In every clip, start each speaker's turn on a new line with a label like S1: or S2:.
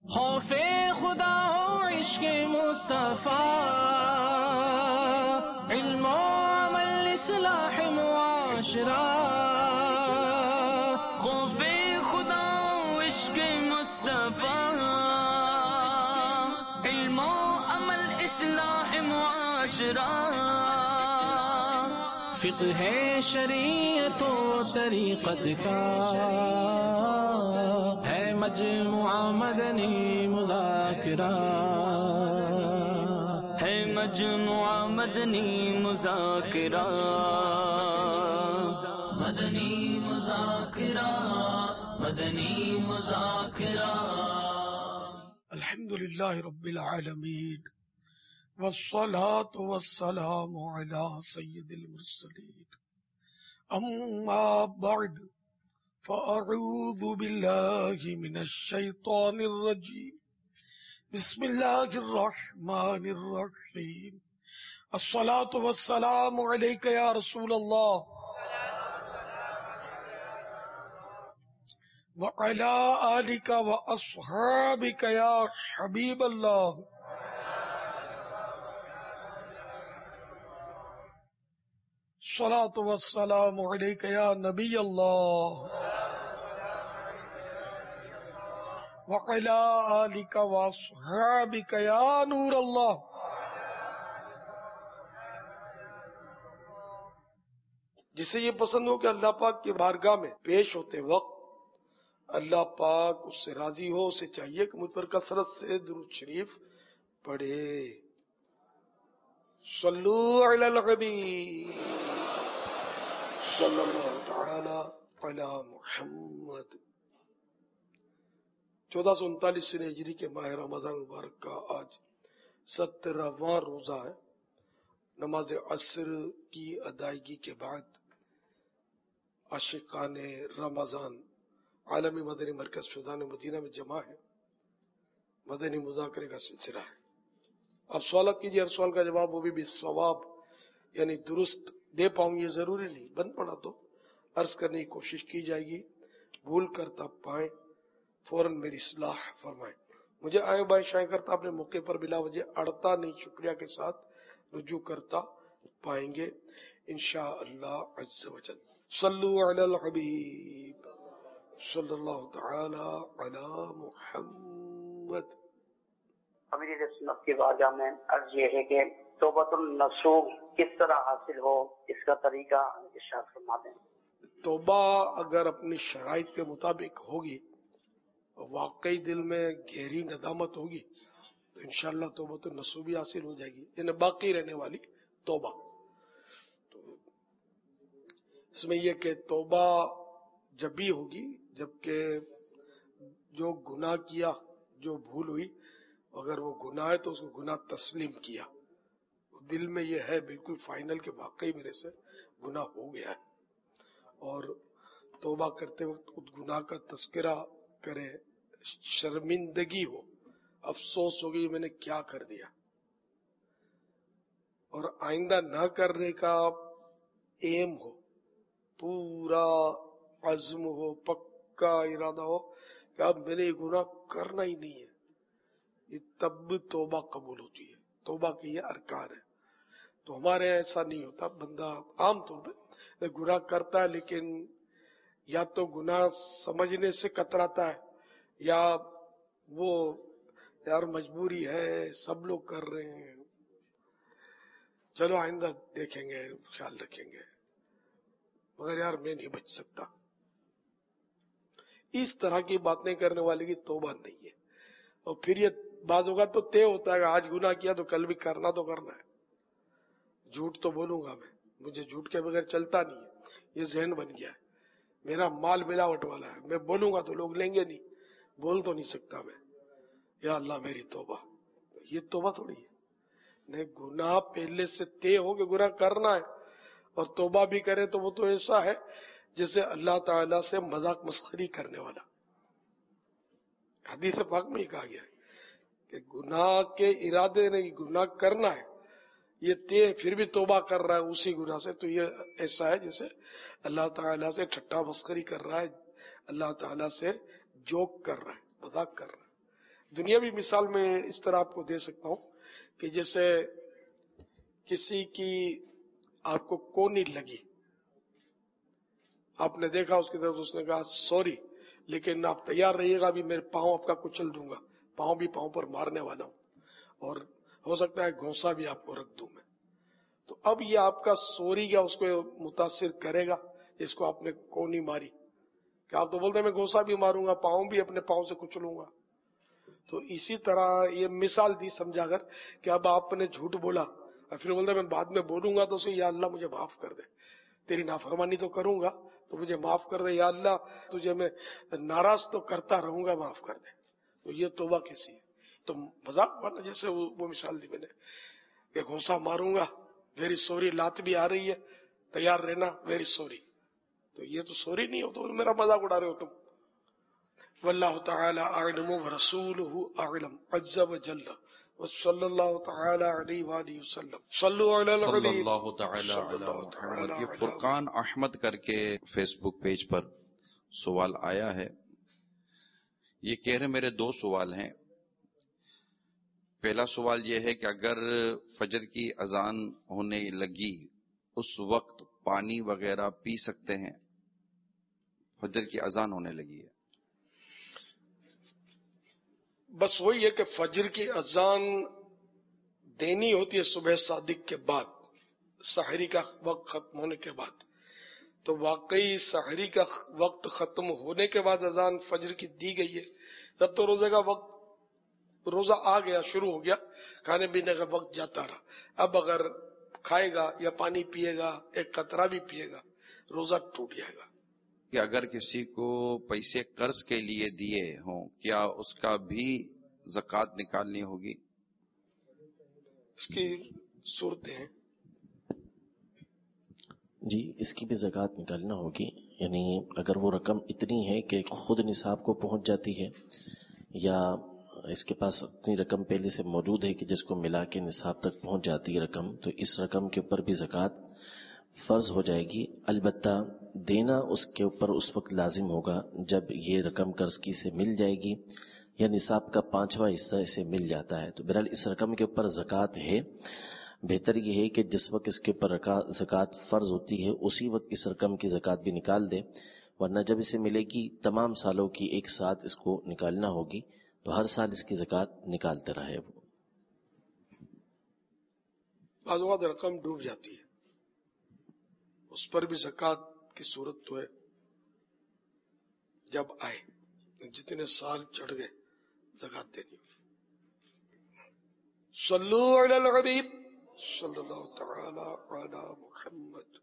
S1: خوف خدا ہو عشق مصطفیٰ، علم و عمل اصلاح معاشرہ. خوف خدا ہو عشق مصطفیٰ، علم و عمل اصلاح معاشرہ. فقہ ہے شریعت و طریقت کا، ہے مجموعہ مدنی مذاکرہ، ہے مجموعہ مدنی مذاکرہ. مدنی مذاکرہ، مدنی مذاکرہ.
S2: الحمدللہ رب العالمین، والصلاة والسلام على سید المرسلین. اما بعد فاعوذ باللہ من الشیطان الرجیم. بسم اللہ الرحمن الرحیم. الصلاة والسلام علیک یا رسول اللہ وعلی آلک واصحابک یا حبیب اللہ. الصلاة والسلام علیک یا نبی اللہ وعلی آلک واصحابک یا نور اللہ. جسے یہ پسند ہو کہ اللہ پاک کی بارگاہ میں پیش ہوتے وقت اللہ پاک اس سے راضی ہو، اسے چاہیے کہ مجھ پر کثرت سے درود شریف پڑھے. صلو علی الحبیب صلی اللہ تعالی علی محمد. 1439 ہجری کے ماہ رمضان مبارک کا آج 17واں روزہ ہے. نماز عصر کی ادائیگی کے بعد عاشقان رمضان عالمی مدنی مرکز فیضان مدینہ میں جمع ہے. مدنی مذاکرے کا سلسلہ ہے. اب سوالات کیجیے، ہر سوال کا جواب وہ بھی بالصواب یعنی درست دے پاؤں یہ ضروری نہیں، بند پڑا تو عرض کرنے کی کوشش کی جائے گی. بھول کرتا پائیں فوراً میری اصلاح فرمائیں. مجھے آئے بائیں شائیں کرتا اپنے موقع پر بلا وجہ اڑتا نہیں، شکریہ کے ساتھ رجوع کرتا پائیں گے انشاءاللہ عز و جل. صلو علی الحبیب صلی اللہ تعالی علی محمد.
S3: امیر سنت کی بارگاہ میں عرض یہ ہے کہ توبۃ النصوح کس طرح حاصل ہو، اس کا طریقہ ارشاد فرما دیں.
S2: توبہ اگر اپنی شرائط کے مطابق ہوگی، واقعی دل میں گہری ندامت ہوگی تو انشاءاللہ توبۃ النصوح بھی حاصل ہو جائے گی، یعنی باقی رہنے والی توبہ. تو اس میں یہ کہ توبہ جب بھی ہوگی جبکہ جو گناہ کیا، جو بھول ہوئی، اگر وہ گناہ ہے تو اس کو گناہ تسلیم کیا، دل میں یہ ہے بالکل فائنل کہ واقعی میرے سے گناہ ہو گیا ہے، اور توبہ کرتے وقت اس گناہ کا تذکرہ کرے، شرمندگی ہو، افسوس ہو گئی میں نے کیا کر دیا، اور آئندہ نہ کرنے کا ایم ہو، پورا عزم ہو، پکا ارادہ ہو کہ اب میں نے یہ گناہ کرنا ہی نہیں ہے. یہ تب توبہ قبول ہوتی ہے. توبہ کی یہ ارکان ہے. تو ہمارے ایسا نہیں ہوتا. بندہ عام طور پہ گناہ کرتا ہے لیکن یا تو گناہ سمجھنے سے کتراتا ہے، یا وہ یار مجبوری ہے، سب لوگ کر رہے ہیں، چلو آئندہ دیکھیں گے، خیال رکھیں گے، مگر یار میں نہیں بچ سکتا. اس طرح کی باتیں کرنے والے کی توبہ نہیں ہے. اور پھر یہ بعض اوقات تو طے ہوتا ہے کہ آج گناہ کیا تو کل بھی کرنا تو کرنا ہے. جھوٹ تو بولوں گا میں، مجھے جھوٹ کے بغیر چلتا نہیں ہے، یہ ذہن بن گیا ہے. میرا مال ملاوٹ والا ہے، میں بولوں گا تو لوگ لیں گے نہیں، بول تو نہیں سکتا میں. یا اللہ میری توبہ. یہ توبہ تھوڑی ہے. نہیں، گناہ پہلے سے طے ہو کہ گناہ کرنا ہے اور توبہ بھی کرے تو وہ تو ایسا ہے جیسے اللہ تعالیٰ سے مذاق مسخری کرنے والا. حدیث پاک میں ہی کہا گیا ہے کہ گناہ کے ارادے نہیں، گناہ کرنا ہے، یہ طے پھر بھی توبہ کر رہا ہے اسی گناہ سے، تو یہ ایسا ہے جیسے اللہ تعالیٰ سے ٹھٹا مسخری کر رہا ہے، اللہ تعالیٰ سے جوک کر رہا ہے، مذاق کر رہا ہے. دنیاوی مثال میں اس طرح آپ کو دے سکتا ہوں کہ جیسے کسی کی آپ کو کونی لگی، آپ نے دیکھا اس کی طرف، اس نے کہا سوری لیکن آپ تیار رہیے گا، ابھی میرے پاؤں آپ کا کچل دوں گا، پاؤں پر مارنے والا ہوں، اور ہو سکتا ہے گھونسا بھی آپ کو رکھ دوں میں. تو اب یہ آپ کا سوری کیا اس کو متاثر کرے گا جس کو آپ نے کونی ماری؟ کہ آپ تو بولتے ہیں میں گھونسا بھی ماروں گا، پاؤں بھی اپنے پاؤں سے کچلوں گا. تو اسی طرح یہ مثال دی سمجھا کر کہ اب آپ نے جھوٹ بولا اور پھر بولتے میں بعد میں بولوں گا تو یا اللہ مجھے معاف کر دے، تیری نافرمانی تو کروں گا تو مجھے معاف کر دے، یا اللہ تجھے میں ناراض تو کرتا رہوں گا، معاف کر دے. تو یہ توبہ کیسی ہے؟ تو مذاق بنا، جیسے وہ مثال دی میں نے کہ گھونسا ماروں گا، ویری سوری، لات بھی آ رہی ہے، تیار رہنا، ویری سوری. تو یہ تو سوری نہیں ہو، تو میرا مذاق اڑا رہے ہو تم. واللہ تعالی اعلم ورسولہ اعلم عز وجل وصلی اللہ تعالی علیہ وآلہ وسلم. صلو علی
S4: صلی
S2: الحبیب
S4: اللہ تعالی
S2: صلی
S4: علی
S2: اللہ
S4: محمد.
S2: تعالی
S4: یہ
S2: علی
S4: فرقان احمد کر کے فیس بک پیج پر سوال آیا ہے. یہ کہہ رہے میرے دو سوال ہیں. پہلا سوال یہ ہے کہ اگر فجر کی اذان ہونے لگی اس وقت پانی وغیرہ پی سکتے ہیں؟ فجر کی اذان ہونے لگی ہے.
S2: بس وہی ہے کہ فجر کی اذان دینی ہوتی ہے صبح صادق کے بعد، سحری کا وقت ختم ہونے کے بعد. تو واقعی سحری کا وقت ختم ہونے کے بعد اذان فجر کی دی گئی ہے. تب تو روزے کا وقت، روزہ آ گیا، شروع ہو گیا، کھانے پینے کا وقت جاتا رہا. اب اگر کھائے گا یا پانی پیے گا، ایک قطرہ بھی پیے گا، روزہ ٹوٹ جائے گا.
S4: کہ اگر کسی کو پیسے قرض کے لیے دیے ہوں کیا اس کا بھی زکوٰۃ نکالنی ہوگی؟
S2: اس کی صورتیں ہیں.
S5: جی، اس کی بھی زکوٰۃ نکالنا ہوگی. یعنی اگر وہ رقم اتنی ہے کہ خود نصاب کو پہنچ جاتی ہے، یا اس کے پاس اتنی رقم پہلے سے موجود ہے کہ جس کو ملا کے نصاب تک پہنچ جاتی ہے رقم، تو اس رقم کے اوپر بھی زکوٰۃ فرض ہو جائے گی. البتہ دینا اس کے اوپر اس وقت لازم ہوگا جب یہ رقم قرض کی سے مل جائے گی یا نصاب کا 5واں حصہ اسے مل جاتا ہے. تو بہرحال اس رقم کے اوپر زکوٰۃ ہے. بہتر یہ ہے کہ جس وقت اس کے اوپر زکوٰۃ فرض ہوتی ہے اسی وقت اس رقم کی زکوٰۃ بھی نکال دے، ورنہ جب اسے ملے گی تمام سالوں کی ایک ساتھ اس کو نکالنا ہوگی، تو ہر سال اس کی زکوٰۃ نکالتے رہے. وہ
S2: بعض اوقات رقم ڈوب جاتی ہے، اس پر بھی زکوٰۃ کی صورت تو ہے. جب آئے جتنے سال چڑھ گئے زکوٰۃ دینی. صلو علی الحبیب صلی اللہ تعالی علی محمد.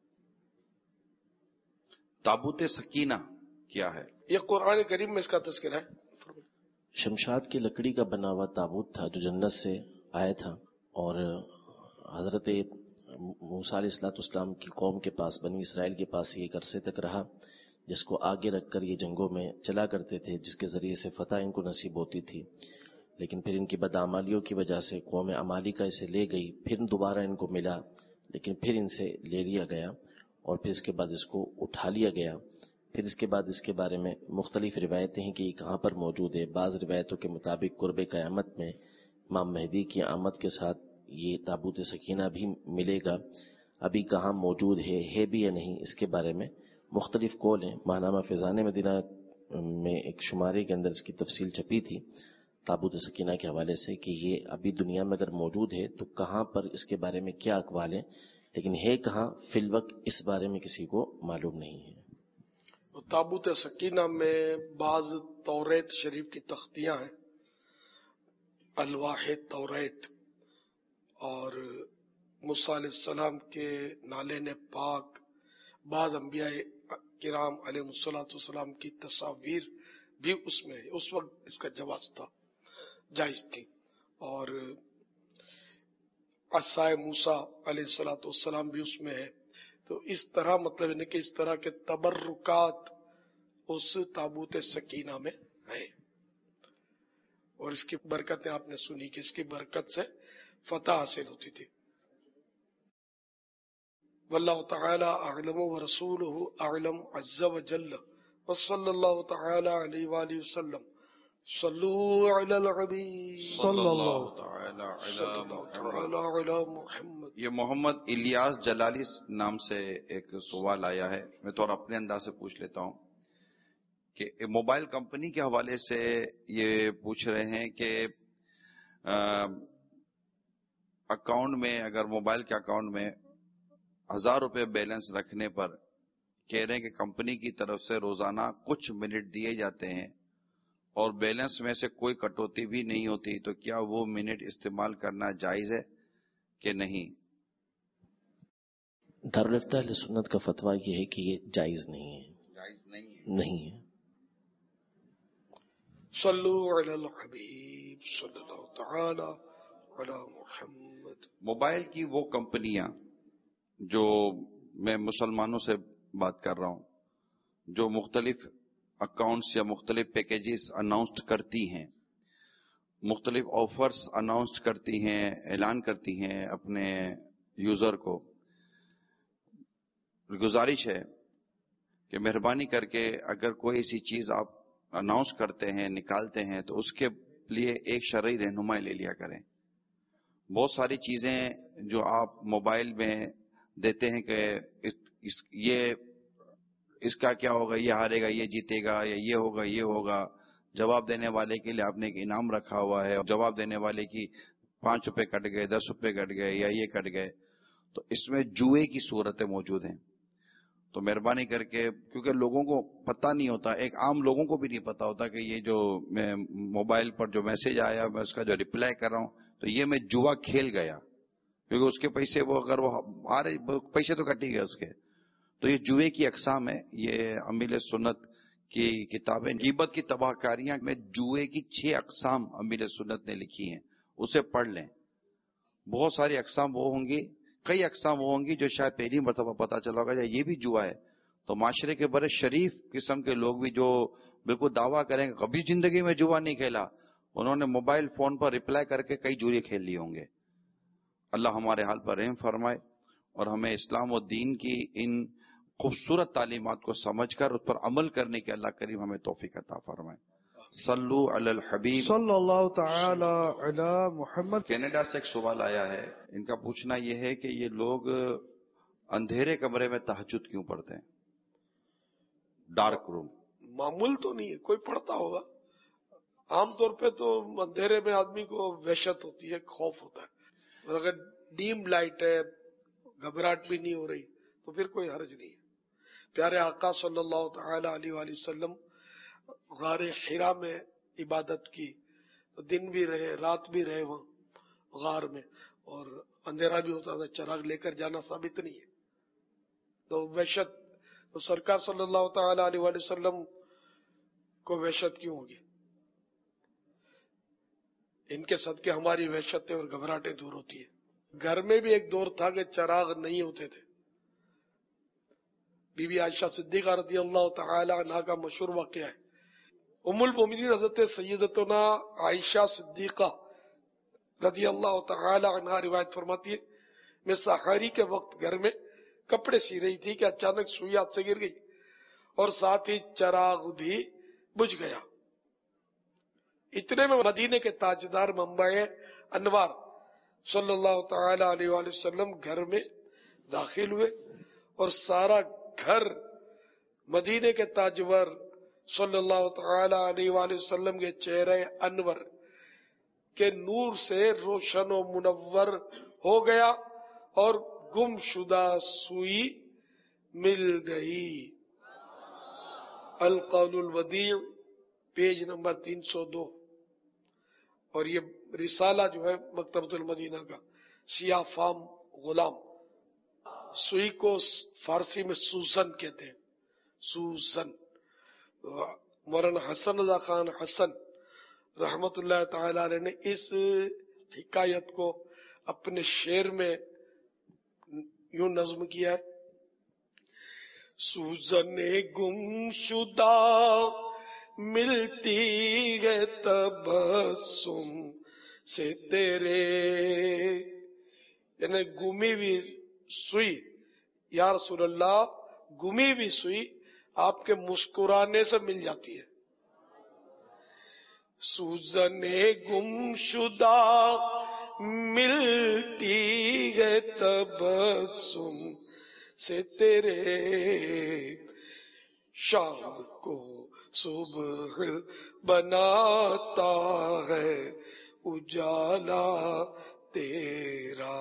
S4: تابوت سکینہ کیا ہے؟
S2: یہ قرآن کریم میں اس کا تذکرہ ہے.
S5: شمشاد کی لکڑی کا بنا ہوا تابوت تھا جو جنت سے آیا تھا، اور حضرت موسیٰ علیہ السلام کی قوم کے پاس، بنی اسرائیل کے پاس یہ ایک عرصے تک رہا، جس کو آگے رکھ کر یہ جنگوں میں چلا کرتے تھے، جس کے ذریعے سے فتح ان کو نصیب ہوتی تھی. لیکن پھر ان کی بدعمالیوں کی وجہ سے قوم عمالیقہ اسے لے گئی، پھر دوبارہ ان کو ملا لیکن پھر ان سے لے لیا گیا، اور پھر اس کے بعد اس کو اٹھا لیا گیا. پھر اس کے بعد اس کے بارے میں مختلف روایتیں ہیں کہ یہ کہاں پر موجود ہے. بعض روایتوں کے مطابق قرب قیامت میں امام مہدی کی آمد کے ساتھ یہ تابوت سکینہ بھی ملے گا. ابھی کہاں موجود ہے بھی یا نہیں، اس کے بارے میں مختلف قول ہیں. ماہنامہ فیضان مدینہ میں ایک شمارے کے اندر اس کی تفصیل چھپی تھی تابوت سکینہ کے حوالے سے کہ یہ ابھی دنیا میں اگر موجود ہے تو کہاں پر اس کے بارے میں کیا اقوال ہیں، لیکن ہے کہاں فی الوقت اس بارے میں کسی کو معلوم نہیں ہے.
S2: تابوت سکینہ میں بعض توریت شریف کی تختیاں ہیں، الواح توریت، اور موسیٰ علیہ السلام کے نالین پاک، بعض انبیاء کرام علیہ السلام کی تصاویر بھی اس میں ہے. اس وقت اس کا جواز تھا، جائز تھی. اور عصائے موسیٰ علیہ السلام بھی اس میں ہے. تو اس طرح مطلب ہے کہ اس طرح کے تبرکات اس تابوت سکینہ میں ہیں، اور اس کی برکتیں آپ نے سنی کہ اس کی برکت سے فتح حاصل ہوتی تھی. واللہ تعالی اعلم ورسولہ اعلم عز وجل وصلی اللہ تعالی علیہ وآلہ وسلم. صلو علی الحبیب
S4: صلی اللہ تعالی علی محمد۔ یہ محمد الیاس جلالی نام سے ایک سوال آیا ہے، میں تھوڑا اپنے انداز سے پوچھ لیتا ہوں کہ موبائل کمپنی کے حوالے سے یہ پوچھ رہے ہیں کہ اکاؤنٹ میں، اگر موبائل کے اکاؤنٹ میں 1000 روپے بیلنس رکھنے پر کہہ رہے ہیں کہ کمپنی کی طرف سے روزانہ کچھ منٹ دیے جاتے ہیں اور بیلنس میں سے کوئی کٹوتی بھی نہیں ہوتی، تو کیا وہ منٹ استعمال کرنا جائز ہے کہ نہیں؟
S5: دارالفتہ اہل سنت کا فتویٰ یہ ہے کہ یہ جائز نہیں ہے،
S4: جائز نہیں ہے۔
S2: صلو علی الحبیب صلی اللہ تعالی علی محمد۔
S4: موبائل کی وہ کمپنیاں، جو میں مسلمانوں سے بات کر رہا ہوں، جو مختلف اکاؤنٹس یا مختلف پیکیجز اناؤنسڈ کرتی ہیں، مختلف آفرز اناؤنسڈ کرتی ہیں، اعلان کرتی ہیں اپنے یوزر کو، گزارش ہے کہ مہربانی کر کے اگر کوئی ایسی چیز آپ اناؤنس کرتے ہیں، نکالتے ہیں، تو اس کے لیے ایک شرعی رہنمائی لے لیا کریں۔ بہت ساری چیزیں جو آپ موبائل میں دیتے ہیں کہ اس کا کیا ہوگا، یہ ہارے گا، یہ جیتے گا، یا یہ ہوگا، یہ ہوگا، جواب دینے والے کے لیے آپ نے ایک انعام رکھا ہوا ہے، جواب دینے والے کی 5 روپے کٹ گئے، 10 روپے کٹ گئے، یا یہ کٹ گئے، تو اس میں جوئے کی صورتیں موجود ہیں۔ تو مہربانی کر کے، کیونکہ لوگوں کو پتہ نہیں ہوتا، ایک عام لوگوں کو بھی نہیں پتہ ہوتا کہ یہ جو میں موبائل پر جو میسج آیا، میں اس کا جو ریپلائی کر رہا ہوں، تو یہ میں جوا کھیل گیا، کیونکہ اس کے پیسے اگر وہ آ رہے، پیسے تو کٹ ہی گئے اس کے۔ تو یہ جوئے کی اقسام ہے۔ یہ امیل سنت کی کتابیں غیبت کی تباہ کاریاں میں جوئے کی 6 اقسام امیل سنت نے لکھی ہیں، اسے پڑھ لیں۔ بہت ساری اقسام وہ ہوں گی، کئی اقسام وہ ہوں گی جو شاید پہلی مرتبہ پتہ چلا ہوگا یہ بھی جوا ہے۔ تو معاشرے کے بڑے شریف قسم کے لوگ بھی جو بالکل دعویٰ کریں گے کبھی زندگی میں جوا نہیں کھیلا، انہوں نے موبائل فون پر ریپلائی کر کے کئی جوئے کھیل لیے ہوں گے۔ اللہ ہمارے حال پر رحم فرمائے اور ہمیں اسلام و دین کی ان خوبصورت تعلیمات کو سمجھ کر اس پر عمل کرنے کے اللہ کریم ہمیں توفیق عطا فرمائے۔ صلو علی الحبیب
S2: صلی اللہ تعالی علی محمد۔
S4: کینیڈا سے ایک سوال آیا ہے، ان کا پوچھنا یہ ہے کہ یہ لوگ اندھیرے کمرے میں تہجد کیوں پڑھتے ہیں، ڈارک روم؟
S2: معمول تو نہیں ہے، کوئی پڑھتا ہوگا۔ عام طور پہ تو اندھیرے میں آدمی کو وحشت ہوتی ہے، خوف ہوتا ہے، اور اگر ڈیم لائٹ ہے، گھبراہٹ بھی نہیں ہو رہی، تو پھر کوئی حرج نہیں ہے۔ پیارے آقا صلی اللہ تعالی علیہ وآلہ وسلم غار حرا میں عبادت کی، تو دن بھی رہے رات بھی رہے وہاں غار میں، اور اندھیرا بھی ہوتا تھا، چراغ لے کر جانا ثابت نہیں ہے۔ تو وحشت، تو سرکار صلی اللہ تعالی علیہ وآلہ وسلم کو وحشت کیوں ہوگی؟ ان کے صدقے ہماری وحشتیں اور گھبراہٹیں دور ہوتی ہیں۔ گھر میں بھی ایک دور تھا کہ چراغ نہیں ہوتے تھے۔ بی بی عائشہ صدیقہ رضی اللہ تعالی عنہا کا مشہور واقعہ ہے۔ ام المومنین حضرت سیدتنا عائشہ صدیقہ رضی اللہ تعالی عنہا روایت فرماتی ہے، میں سحری کے وقت گھر میں کپڑے سی رہی تھی کہ اچانک سوئی ہاتھ سے گر گئی اور ساتھ ہی چراغ بھی بجھ گیا۔ اتنے میں مدینے کے تاجدار منبع انوار صلی اللہ تعالی علیہ وآلہ وسلم گھر میں داخل ہوئے اور سارا گھر مدینے کے تاجور صلی اللہ تعالی علیہ وآلہ وسلم کے چہرے انور کے نور سے روشن و منور ہو گیا اور گم شدہ سوئی مل گئی۔ القول الودیع پیج نمبر 302۔ اور یہ رسالہ جو ہے مکتبۃ المدینہ کا، سیاہ فام غلام۔ سوئی کو فارسی میں سوزن کہتے ہیں، سوزن۔ مولانا حسن رضا خان حسن رحمت اللہ تعالی علیہ نے اس حکایت کو اپنے شعر میں یوں نظم کیا ہے: سوزن گم شدہ ملتی ہے تبسم سے تیرے، یعنی گمی ہوئی سوئی، یا رسول اللہ گمی ہوئی سوئی آپ کے مسکرانے سے مل جاتی ہے۔ सूजने गुमशुदा मिलती है तबस्सुम से तेरे, शाम को सुबह बनाता है उजाला तेरा,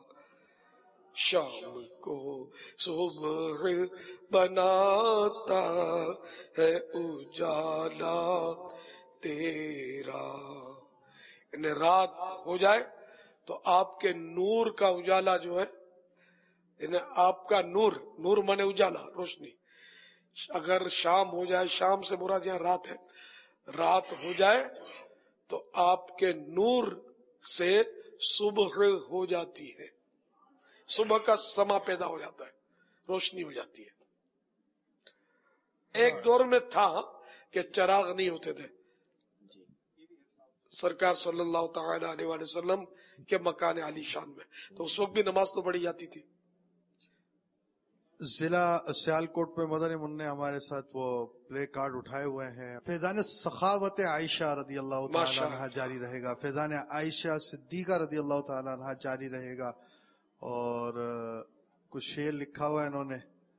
S2: शाम को सुबह बनाता है उजाला तेरा। यानी रात हो जाए तो आपके नूर का उजाला जो है, यानी आपका नूर, नूर माने उजाला, रोशनी, अगर शाम हो जाए, शाम से मुराद यहाँ रात है, रात हो जाए तो आपके नूर से सुबह हो जाती है, सुबह का समा पैदा हो जाता है, रोशनी हो जाती है। एक दौर में था कि चराग नहीं होते थे, सरकार सल्लल्लाहु तआला अलैहि वसल्लम के मकान आलीशान में, तो उस वक्त भी नमाज तो पढ़ी जाती थी।
S6: जिला सियालकोट में मदनी मुन्ने हमारे साथ वो प्ले कार्ड उठाए हुए हैं। फैजान सखावत आयशा रदी अल्लाह तआला अन्हा जारी रहेगा, फैजान आयशा सिद्दीका रदी अल्लाह तआला अन्हा जारी रहेगा, और कुछ शेर लिखा हुआ है इन्होंने,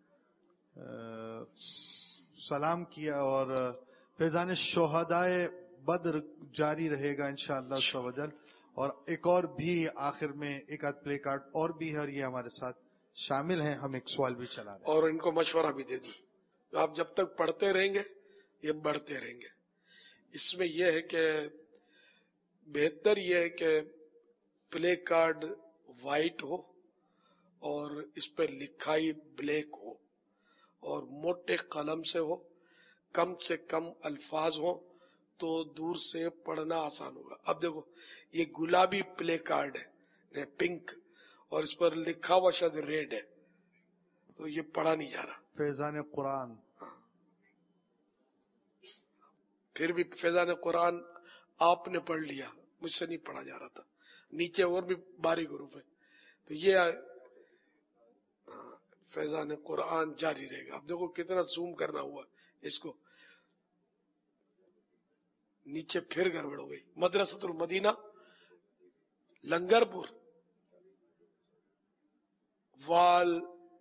S6: सलाम किया, और फैजान शोहदाए बद्र जारी रहेगा इंशाअल्लाह सवजल, और एक और भी आखिर में एक आध प्ले कार्ड और भी है, और ये हमारे साथ शामिल हैं। हम एक सवाल भी चला रहे हैं
S2: और इनको मशवरा भी दे दूं, आप जब तक पढ़ते रहेंगे ये बढ़ते रहेंगे। इसमें यह है कि बेहतर यह है कि प्ले कार्ड वाइट हो और इस पर लिखाई ब्लैक हो और मोटे कलम से हो, कम से कम अल्फाज हो, तो दूर से पढ़ना आसान होगा। अब देखो ये गुलाबी प्ले कार्ड है, पिंक, और इस पर लिखा हुआ शायद रेड है, तो ये पढ़ा नहीं जा रहा।
S6: फैजान कुरान,
S2: फिर भी फैजान कुरान आपने पढ़ लिया, मुझसे नहीं पढ़ा जा रहा था, नीचे और भी बारीक हरूफ है, तो ये फैजान कुरान जारी रहेगा। अब देखो कितना जूम करना हुआ इसको, नीचे फिर गड़बड़ हो गई। मदरसतुल मदीना लंगरपुर वाल,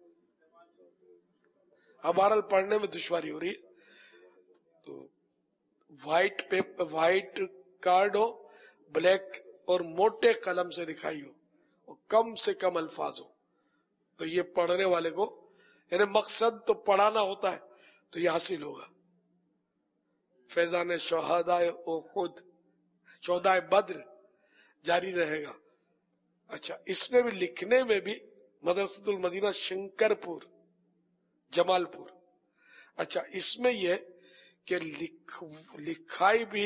S2: हमारा पढ़ने में दुश्वारी हो रही है, तो व्हाइट पेपर, व्हाइट कार्ड हो, ब्लैक और मोटे कलम से लिखाई हो और कम से कम अल्फाज हो, तो ये पढ़ने वाले को, यानी मकसद तो पढ़ाना होता है, तो ये हासिल होगा। फैजान शोहदाए उहुद, शोहदाए बद्र जारी रहेगा। अच्छा, इसमें भी लिखने में भी मदरसतुल मदीना शंकरपुर जमालपुर। अच्छा, इसमें यह कि लिखाई भी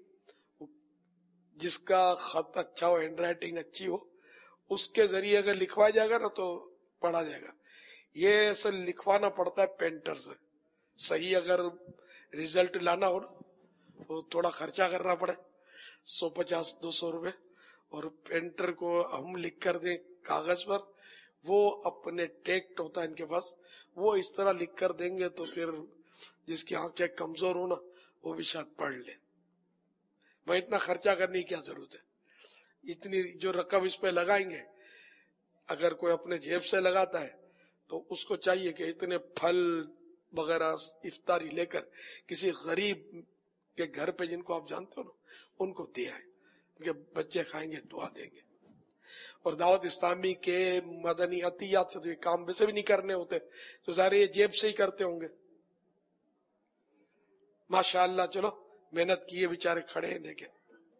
S2: जिसका खत अच्छा हो, हैंड राइटिंग अच्छी हो, उसके जरिए अगर लिखवाया जाएगा ना तो पढ़ा जाएगा। ये ऐसा लिखवाना पड़ता है पेंटर से, सही अगर रिजल्ट लाना हो ना तो थोड़ा खर्चा करना पड़े, 150-200 रुपए, और पेंटर को हम लिख कर दें कागज पर, वो अपने टेक्ट होता है इनके पास, वो इस तरह लिख कर देंगे तो फिर जिसकी आंखें कमजोर हो ना वो भी शायद पढ़ ले। भाई इतना खर्चा करने की क्या जरूरत है, इतनी जो रकम इस पे लगाएंगे, अगर कोई अपने जेब से लगाता है तो उसको चाहिए कि इतने फल वगैरह इफ्तारी लेकर किसी गरीब के घर पे, जिनको आप जानते हो ना, उनको दिया है, उनके बच्चे खाएंगे, दुआ देंगे। और दावत इस्लामी के मदनी अतियात से तो ये काम वैसे भी नहीं करने होते, तो सारे ये जेब से ही करते होंगे। माशाअल्लाह, चलो मेहनत किए बेचारे खड़े हैं, देखे।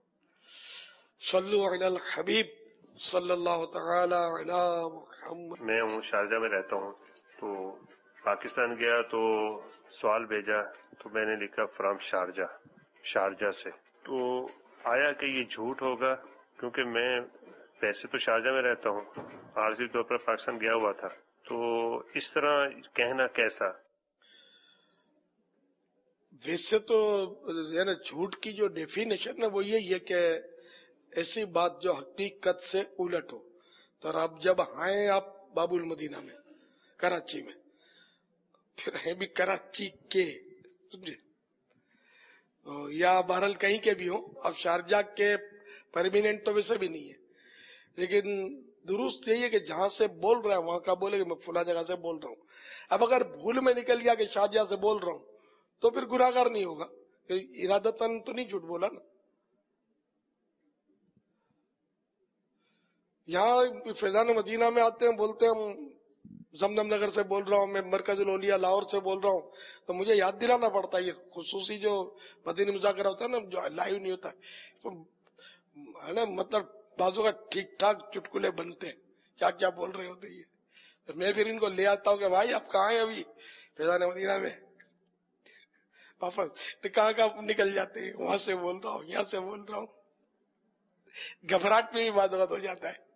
S2: सल्लु अलल हबीब सल्लल्लाहु तआला अला मुहम्मद।
S7: मैं हूँ शारजा में रहता हूँ, तो पाकिस्तान गया तो सवाल भेजा, तो मैंने लिखा फ्रॉम शारजा, शारजा से। तो आया कि ये झूठ होगा, क्योंकि मैं वैसे तो शारजा में रहता हूँ, आरजी तौर पर पाकिस्तान गया हुआ था, तो इस तरह कहना कैसा?
S2: वैसे तो यानी झूठ की जो डेफिनेशन है वो यही है कि ऐसी बात जो हकीकत से उलट हो। तो अब जब आए आप बाबुल मदीना में, कराची में, फिर है भी कराची के, समझे, یا بہرحال کہیں کے بھی ہوں. اب شارجہ کے پرمیننٹ تو ویسے بھی نہیں ہے، لیکن درست یہی ہے کہ جہاں سے بول رہا ہے وہاں کا بولے کہ میں فلاں جگہ سے بول رہا ہوں. اب اگر بھول میں نکل گیا کہ شارجہ سے بول رہا ہوں تو پھر گناہگار نہیں ہوگا، ارادتاً تو نہیں جھوٹ بولا نا. یہاں فیضان مدینہ میں آتے ہیں بولتے ہیں ہم زمزم نگر سے بول رہا ہوں، میں مرکز الاولیاء لاہور سے بول رہا ہوں، تو مجھے یاد دلانا پڑتا ہے. یہ خصوصی جو مدینی مذاکرہ ہوتا ہے نا، جو لائیو نہیں ہوتا تو ہے نا، مطلب بازو کا ٹھیک ٹھاک چٹکلے بنتے ہیں کیا کیا بول رہے ہوتے یہ. تو میں پھر ان کو لے آتا ہوں کہ بھائی آپ کہاں ہیں ابھی فیضان مدینہ میں، واپس کہاں کہاں نکل جاتے ہیں، وہاں سے بول رہا ہوں یہاں سے بول رہا ہوں. گھبراہٹ میں بھی بعض وقت ہو جاتا ہے.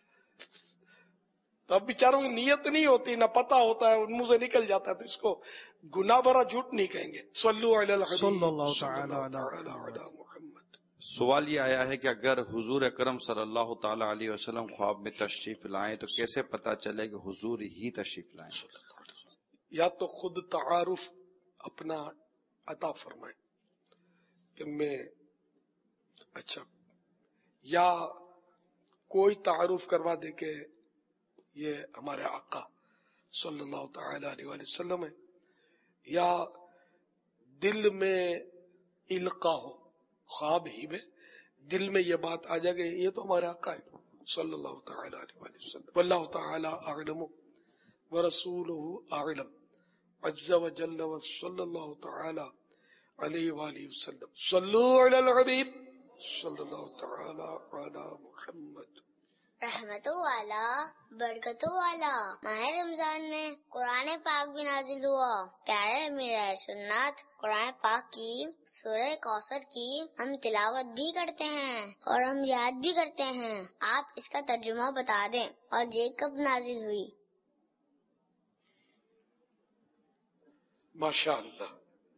S2: تو اب بیچاروں کی نیت نہیں ہوتی، نہ پتہ ہوتا ہے، ان منہ سے نکل جاتا ہے، تو اس کو گناہ بھرا جھوٹ نہیں کہیں گے. صلو علی الحبیب
S6: صلی اللہ تعالی
S2: علی محمد.
S4: سوال یہ آیا ہے کہ اگر حضور اکرم صلی اللہ تعالی علیہ وسلم خواب میں تشریف لائیں تو کیسے پتا چلے کہ حضور ہی تشریف لائیں؟
S2: یا تو خود تعارف اپنا عطا فرمائیں کہ میں اچھا، یا کوئی تعارف کروا دے کہ یہ ہمارے آقا صلی اللہ تعالی علیہ وآلہ وسلم ہے، یا دل میں القا ہو، خواب ہی میں دل میں یہ بات آ جائے کہ یہ تو ہمارے آقا ہے صلی اللہ تعالی علیہ وآلہ وسلم. واللہ تعالی اعلم ورسولہ اعلم عز وجل وصلی اللہ تعالی علیہ وآلہ وسلم. صلو علی الحبیب صلی اللہ تعالی علی محمد.
S8: رحمتوں والا، برکتوں والا ماہ رمضان میں قرآن پاک بھی نازل ہوا. پیارے میرا سنت قرآن پاک کی سورہ کوثر کی ہم تلاوت بھی کرتے ہیں اور ہم یاد بھی کرتے ہیں. آپ اس کا ترجمہ بتا دیں اور یہ کب نازل ہوئی؟
S2: ماشاء اللہ.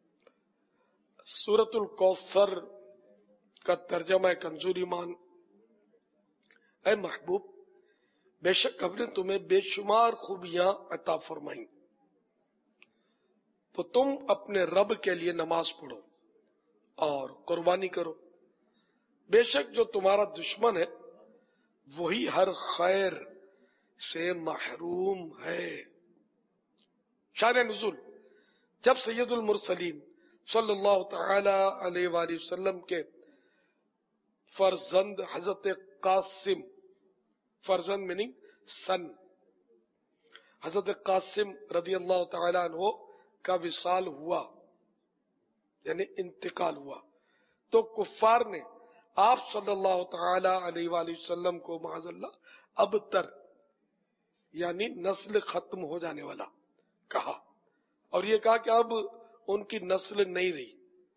S2: سورۃ الکوثر کا ترجمہ کنزور ایمان. اے محبوب، بے شک ہم نے تمہیں بے شمار خوبیاں عطا فرمائیں، تو تم اپنے رب کے لیے نماز پڑھو اور قربانی کرو. بے شک جو تمہارا دشمن ہے وہی ہر خیر سے محروم ہے. شان نزول: جب سید المرسلین صلی اللہ تعالی علیہ وآلہ وسلم کے فرزند حضرت قاسم، فرزند میننگ سن، حضرت قاسم رضی اللہ تعالی عنہ کا وصال ہوا، یعنی انتقال ہوا، تو کفار نے آپ صلی اللہ تعالی علیہ وآلہ وسلم کو معاذ اللہ ابتر، یعنی نسل ختم ہو جانے والا کہا، اور یہ کہا کہ اب ان کی نسل نہیں رہی،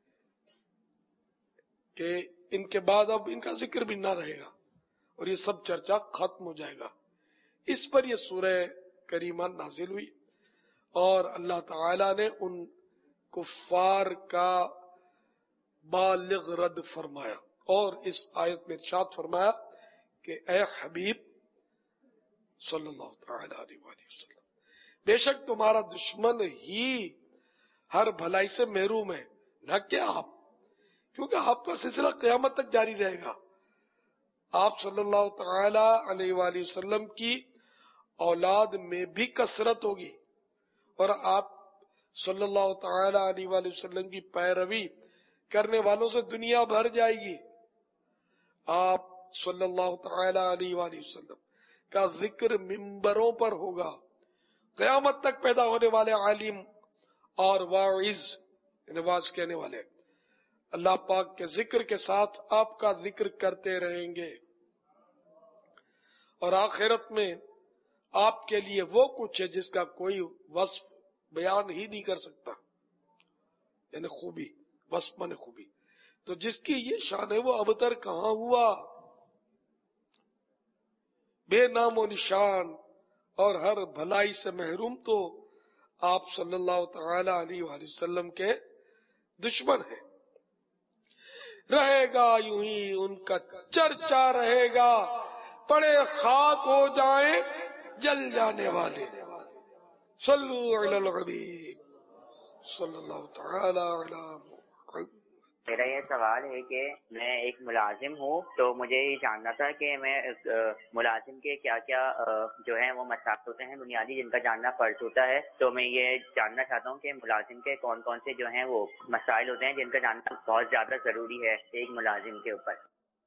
S2: کہ ان کے بعد اب ان کا ذکر بھی نہ رہے گا اور یہ سب چرچا ختم ہو جائے گا. اس پر یہ سورہ کریمہ نازل ہوئی اور اللہ تعالی نے ان کفار کا بالغ رد فرمایا اور اس آیت میں ارشاد فرمایا کہ اے حبیب صلی اللہ تعالی علیہ وآلہ وسلم، بے شک تمہارا دشمن ہی ہر بھلائی سے محروم ہے، نہ کہ آپ، کیونکہ آپ کا سلسلہ قیامت تک جاری رہے گا. آپ صلی اللہ تعالی علیہ وآلہ وسلم کی اولاد میں بھی کثرت ہوگی اور آپ صلی اللہ تعالی علیہ وآلہ وسلم کی پیروی کرنے والوں سے دنیا بھر جائے گی. آپ صلی اللہ تعالی علیہ وآلہ وسلم کا ذکر ممبروں پر ہوگا. قیامت تک پیدا ہونے والے عالم اور واعظ، نواز کہنے والے، اللہ پاک کے ذکر کے ساتھ آپ کا ذکر کرتے رہیں گے، اور آخرت میں آپ کے لیے وہ کچھ ہے جس کا کوئی وصف بیان ہی نہیں کر سکتا، یعنی خوبی، وصف من خوبی. تو جس کی یہ شان ہے وہ ابتر کہاں ہوا، بے نام و نشان اور ہر بھلائی سے محروم تو آپ صلی اللہ تعالی علیہ وآلہ وسلم کے دشمن ہیں. رہے گا یوں ہی ان کا چرچا رہے گا، پڑے خاک ہو جائیں جل جانے والے. صلو علی الحبیب صلی اللہ تعالی علی محمد.
S9: میرا یہ سوال ہے کہ میں ایک ملازم ہوں، تو مجھے یہ جاننا تھا کہ میں ملازم کے کیا کیا جو ہیں وہ مسائل ہوتے ہیں بنیادی جن کا جاننا فرض ہوتا ہے، تو میں یہ جاننا چاہتا ہوں کہ ملازم کے کون کون سے جو ہیں وہ مسائل ہوتے ہیں جن کا جاننا بہت زیادہ ضروری ہے ایک ملازم کے اوپر۔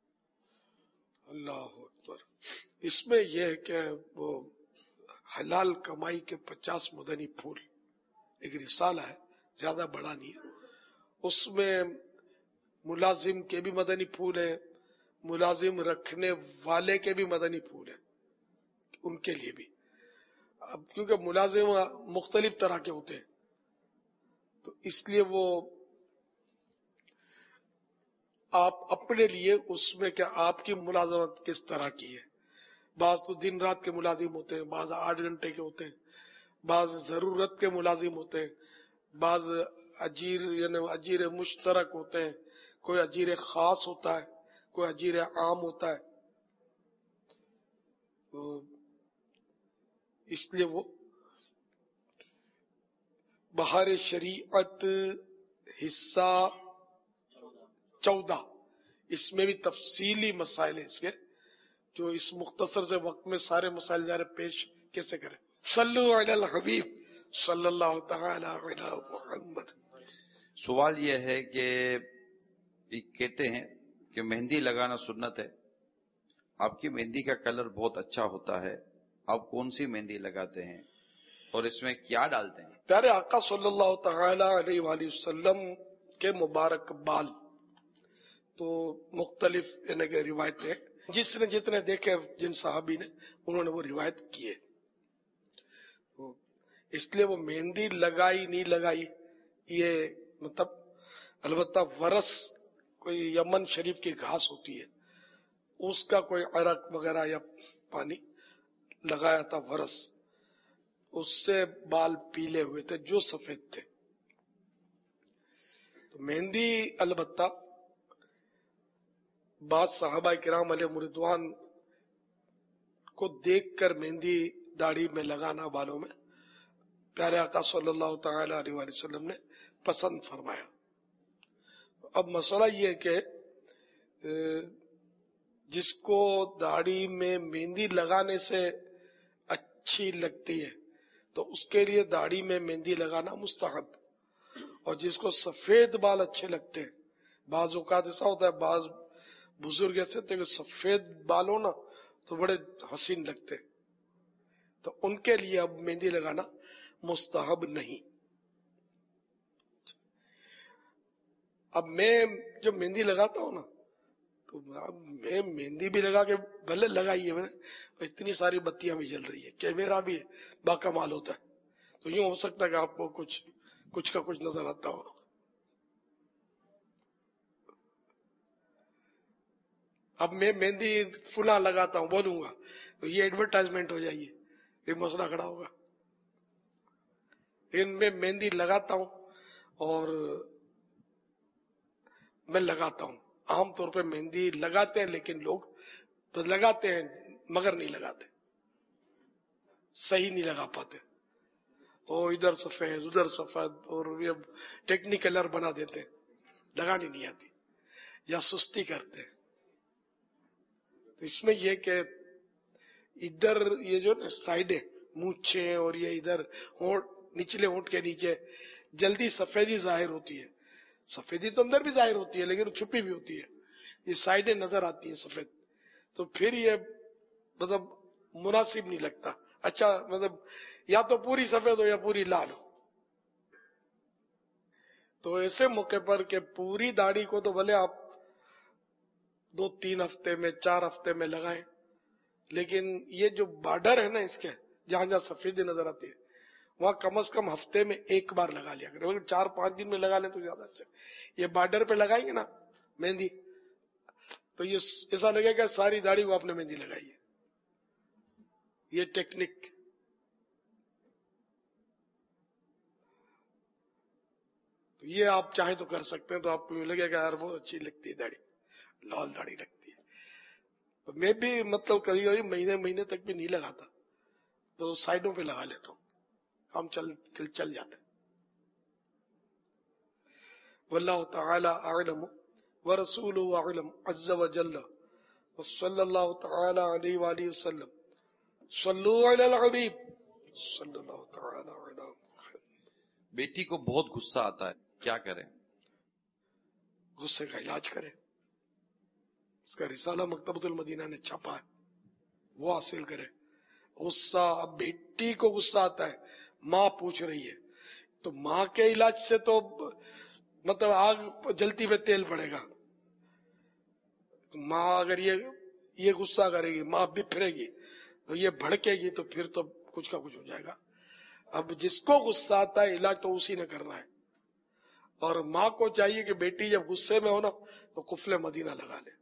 S2: اللہ اکبر۔ اس میں یہ ہے کہ وہ حلال کمائی کے 50 مدنی پھول ایک رسالہ ہے، زیادہ بڑا نہیں ہے، اس میں ملازم کے بھی مدنی پھول ہیں، ملازم رکھنے والے کے بھی مدنی پھول ہیں، ان کے لیے بھی۔ اب کیونکہ ملازم مختلف طرح کے ہوتے ہیں تو اس لیے وہ آپ اپنے لیے اس میں کہ آپ کی ملازمت کس طرح کی ہے۔ بعض تو دن رات کے ملازم ہوتے ہیں، بعض 8 گھنٹے کے ہوتے ہیں، بعض ضرورت کے ملازم ہوتے ہیں، بعض اجیر یعنی اجیر مشترک ہوتے ہیں، کوئی اجیر خاص ہوتا ہے، کوئی اجیر عام ہوتا ہے۔ تو اس لیے وہ بہار شریعت حصہ 14 اس میں بھی تفصیلی مسائل ہیں اس کے، جو اس مختصر سے وقت میں سارے مسائل ظاہر پیش کیسے کریں۔ صلو علی الحبیب صلی اللہ تعالی علی محمد۔
S4: سوال یہ ہے کہ کہتے ہیں کہ مہندی لگانا سنت ہے، آپ کی مہندی کا کلر بہت اچھا ہوتا ہے، آپ کون سی مہندی لگاتے ہیں اور اس میں کیا ڈالتے ہیں؟
S2: پیارے آقا صلی اللہ تعالی علیہ وآلہ وسلم کے مبارک بال تو مختلف یعنی کہ روایتیں، جس نے جتنے دیکھے جن صحابی نے انہوں نے وہ روایت کیے، اس لیے وہ مہندی لگائی نہیں لگائی یہ مطلب البتہ ورس کوئی یمن شریف کی گھاس ہوتی ہے اس کا کوئی عرق وغیرہ یا پانی لگایا تھا ورس، اس سے بال پیلے ہوئے تھے جو سفید تھے۔ تو مہندی البتہ بعض صحابہ کرام علیہ رضوان کو دیکھ کر مہندی داڑھی میں لگانا بالوں میں پیارے آقا صلی اللہ تعالی علیہ وآلہ وسلم نے پسند فرمایا۔ اب مسئلہ یہ ہے کہ جس کو داڑھی میں مہندی لگانے سے اچھی لگتی ہے تو اس کے لیے داڑھی میں مہندی لگانا مستحب، اور جس کو سفید بال اچھے لگتے ہیں، بعض اوقات ایسا ہوتا ہے بعض بزرگ ایسے ہوتے ہیں کہ سفید بال ہو نا تو بڑے حسین لگتے ہیں، تو ان کے لیے اب مہندی لگانا مستحب نہیں۔ اب میں جو مہندی لگاتا ہوں نا تو میں مہندی بھی لگا کے بھلے لگائی ہے میں نے، اتنی ساری بتیاں بھی جل رہی ہے، کیمرہ بھی باکمال ہوتا ہے، تو یوں ہو سکتا ہے کہ آپ کو کچھ کا کچھ نظر آتا ہو۔ اب میں مہندی فلاں لگاتا ہوں بولوں گا تو یہ ایڈورٹائزمنٹ ہو جائے گی، یہ مسئلہ کھڑا ہوگا۔ لیکن میں مہندی لگاتا ہوں اور میں لگاتا ہوں، عام طور پہ مہندی لگاتے ہیں لیکن لوگ تو لگاتے ہیں مگر نہیں لگاتے، صحیح نہیں لگا پاتے، اور ادھر سفید ادھر سفید اور یہ ٹیکنیکلر بنا دیتے ہیں، لگانی نہیں آتی یا سستی کرتے ہیں۔ تو اس میں یہ کہ ادھر یہ جو نا سائڈیں مونچھیں اور یہ ادھر ہونٹ نچلے ہونٹ کے نیچے جلدی سفیدی ظاہر ہوتی ہے، سفیدی تو اندر بھی ظاہر ہوتی ہے لیکن چھپی بھی ہوتی ہے، یہ سائڈیں نظر آتی ہیں سفید، تو پھر یہ مطلب مناسب نہیں لگتا، اچھا مطلب یا تو پوری سفید ہو یا پوری لال ہو۔ تو ایسے موقع پر کہ پوری داڑھی کو تو بھلے آپ 2-3 ہفتے میں 4 ہفتے میں لگائیں، لیکن یہ جو بارڈر ہے نا اس کے جہاں جہاں سفیدی نظر آتی ہے وہاں کم از کم ہفتے میں ایک بار لگا لیا کریں، 4-5 دن میں لگا لیں تو زیادہ اچھا۔ یہ بارڈر پہ لگائیں گے نا مہندی تو یہ ایسا لگے گا ساری داڑھی کو آپ نے مہندی لگائی ہے، یہ ٹیکنیک۔ تو یہ آپ چاہیں تو کر سکتے ہیں، تو آپ کو لگے گا یار بہت اچھی لگتی ہے داڑھی، لال داڑھی لگتی ہے۔ تو میں بھی مطلب کبھی کبھی مہینے تک بھی نہیں لگاتا، تو سائڈوں پہ لگا لیتا ہوں، کام چل جاتا ہے۔ واللہ تعالی اعلم ورسولہ اعلم عز وجل وصلی اللہ تعالی علیہ وآلہ وسلم صلو علی الحبیب صلی اللہ تعالی علی محمد۔
S4: بیٹی کو بہت غصہ آتا ہے، کیا کریں؟
S2: غصے کا علاج کرے، اس کا رسالہ مکتبۃ المدینہ نے چھاپا ہے، وہ حاصل کرے۔ غصہ، اب بیٹی کو غصہ آتا ہے، ماں پوچھ رہی ہے، تو ماں کے علاج سے تو مطلب آگ جلتی پہ تیل پڑے گا۔ ماں اگر یہ غصہ کرے گی، ماں بپھرے گی تو یہ بھڑکے گی، تو پھر تو کچھ کا کچھ ہو جائے گا۔ اب جس کو غصہ آتا ہے علاج تو اسی نے کرنا ہے، اور ماں کو چاہیے کہ بیٹی جب غصے میں ہو نا تو قفل مدینہ لگا لے،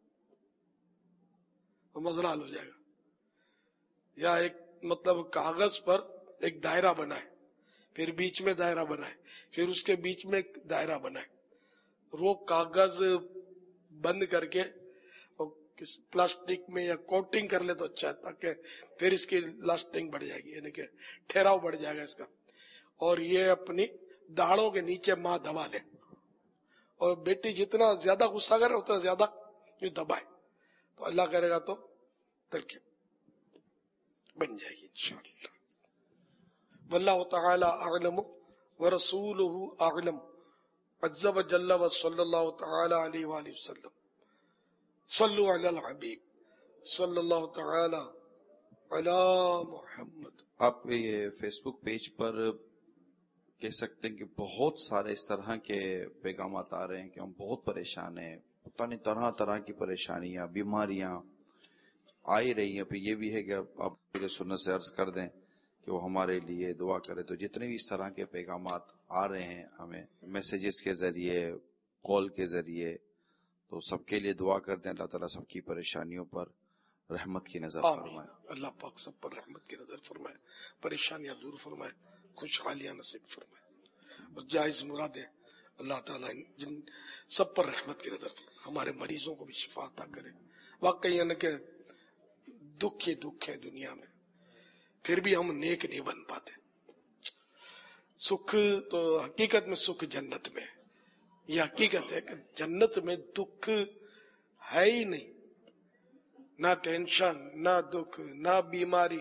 S2: تو مسئلہ حل ہو جائے گا۔ یا ایک مطلب کاغذ پر ایک دائرہ بنائے، پھر بیچ میں دائرہ بنائے، پھر اس کے بیچ میں ایک دائرہ بنائے، وہ کاغذ بند کر کے پلاسٹک میں یا کوٹنگ کر لے تو اچھا ہے، تاکہ پھر اس کی لاسٹنگ بڑھ جائے گی، یعنی کہ ٹھہراؤ بڑھ جائے گا اس کا۔ اور یہ اپنی داڑھوں کے نیچے ماں دبا لے، اور بیٹی جتنا زیادہ غصہ کرے اتنا زیادہ یہ دبائے، تو اللہ کرے گا تو ترکیب بن جائے گی انشاءاللہ۔ واللہ تعالی اعلم ورسولہ اعلم عز وجل وصلی اللہ تعالی علیہ وآلہ وسلم صلو علی الحبیب صلی اللہ تعالی علی محمد۔
S4: آپ یہ فیس بک پیج پر کہہ سکتے ہیں کہ بہت سارے اس طرح کے پیغامات آ رہے ہیں کہ ہم بہت پریشان ہیں، پتہ نہیں طرح طرح کی پریشانیاں، بیماریاں آ ہی رہی ہیں۔ پھر یہ بھی ہے کہ آپ سنت سے عرض کر دیں کہ وہ ہمارے لیے دعا کرے۔ تو جتنے بھی اس طرح کے پیغامات آ رہے ہیں ہمیں میسیجز کے ذریعے، کال کے ذریعے، تو سب کے لیے دعا کرتے ہیں، اللہ تعالیٰ سب کی پریشانیوں پر رحمت کی نظر فرمائے۔
S2: اللہ پاک سب پر رحمت کی نظر فرمائے، پریشانیاں دور فرمائے، خوشحالیاں نصیب فرمائے، اور جائز مرادیں اللہ تعالیٰ جن سب پر رحمت کی نظر فرمائے، ہمارے مریضوں کو بھی شفا عطا کرے۔ واقعی ہے کہ دکھ ہی دکھ ہے دنیا میں، پھر بھی ہم نیک نہیں بن پاتے۔ سکھ تو حقیقت میں سکھ جنت میں ہے، یہ حقیقت ہے کہ جنت میں دکھ ہے ہی نہیں، نہ ٹینشن، نہ دکھ، نہ بیماری،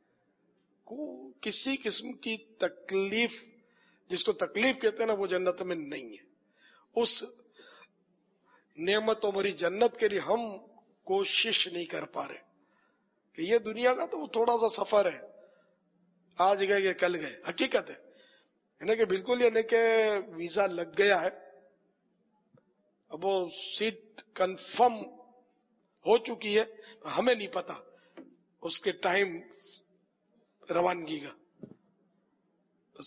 S2: کسی قسم کی تکلیف، جس کو تکلیف کہتے ہیں نا، وہ جنت میں نہیں ہے۔ اس نعمتوں بھری جنت کے لیے ہم کوشش نہیں کر پا رہے، کہ یہ دنیا کا تو وہ تھوڑا سا سفر ہے، آج گئے کہ کل گئے۔ حقیقت ہے یعنی کہ بالکل یعنی کہ ویزا لگ گیا ہے، اب وہ سیٹ کنفرم ہو چکی ہے، ہمیں نہیں پتا اس کے ٹائم روانگی کا، بس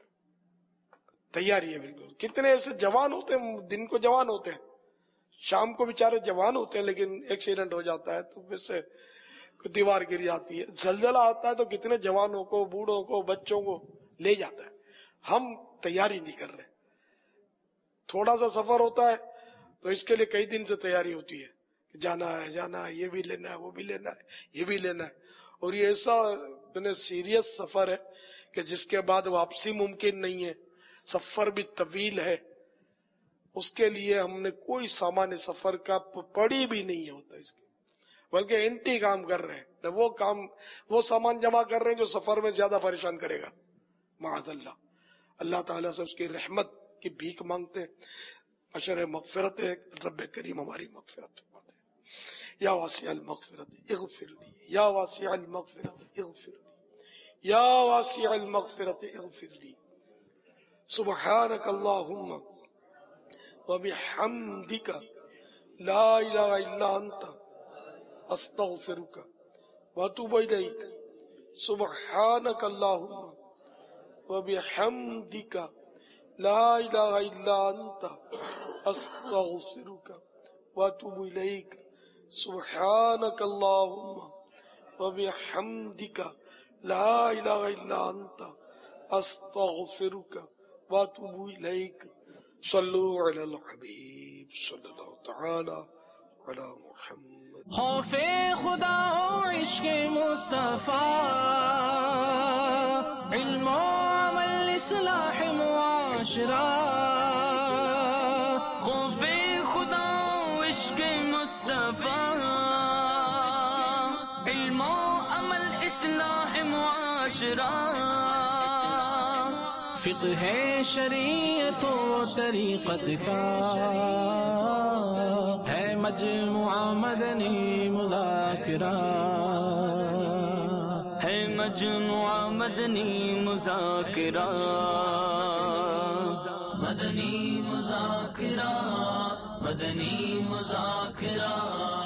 S2: تیاری ہے بالکل۔ کتنے ایسے جوان ہوتے ہیں، دن کو جوان ہوتے ہیں، شام کو بیچارے جوان ہوتے ہیں، لیکن ایکسیڈنٹ ہو جاتا ہے تو پھر سے دیوار گر جاتی ہے، زلزلہ آتا ہے تو کتنے جوانوں کو، بوڑھوں کو، بچوں کو لے جاتا ہے۔ ہم تیاری نہیں کر رہے، تھوڑا سا سفر ہوتا ہے تو اس کے لیے کئی دن سے تیاری ہوتی ہے کہ جانا ہے، یہ بھی لینا ہے، وہ بھی لینا ہے، یہ بھی لینا ہے، اور یہ ایسا سیریس سفر ہے کہ جس کے بعد واپسی ممکن نہیں ہے، سفر بھی طویل ہے، اس کے لیے ہم نے کوئی سامان سفر کا پڑی بھی نہیں ہوتا اس کے، بلکہ اینٹی کام کر رہے ہیں، وہ سامان جمع کر رہے ہیں جو سفر میں زیادہ پریشان کرے گا، معاذ اللہ۔ اللہ تعالیٰ سے اس کی رحمت کی بھیک مانگتے ہیں، اشر مغفرت ہے، رب کریم ہماری مغفرت فرماتے ہیں۔ یا واسع المغفرت اغفر لی، یا واسع المغفرت اغفر لی، یا واسع المغفرت اغفر لی، سبحانک اللہم وبحمدک لا الہ الا انت استغفرک واتوب الیک، سبحانک اللہم وبحمدک لا الہ الا انت استغفرک واتوب الیک، سبحانک اللہم وبحمدک لا الہ الا انت استغفرک واتوب الیک۔ صلو علی الحبیب صلی اللہ تعالی علی محمد۔
S1: خوف خدا و عشق مصطفیٰ، علم و عمل اصلاح معاشرہ، اشرا فقہ شریعت و طریقت کا ہے مجموعہ مدنی مذاکرہ، ہے مجموعہ مدنی مذاکرہ، مدنی مذاکرہ، مدنی مذاکرہ۔